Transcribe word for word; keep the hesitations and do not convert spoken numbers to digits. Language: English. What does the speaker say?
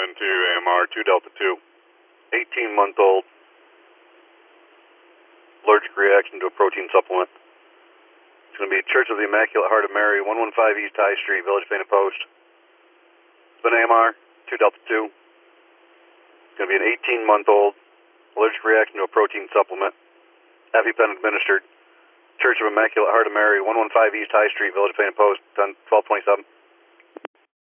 into A M R two Delta two, eighteen month old, allergic reaction to a protein supplement. It's going to be Church of the Immaculate Heart of Mary, one one five East High Street, Village Painted Post. It's been A M R two Delta two. It's going to be an eighteen month old, allergic reaction to a protein supplement. EpiPen administered. Church of Immaculate Heart of Mary, one one five East High Street, Village Painted Post, twelve twenty-seven.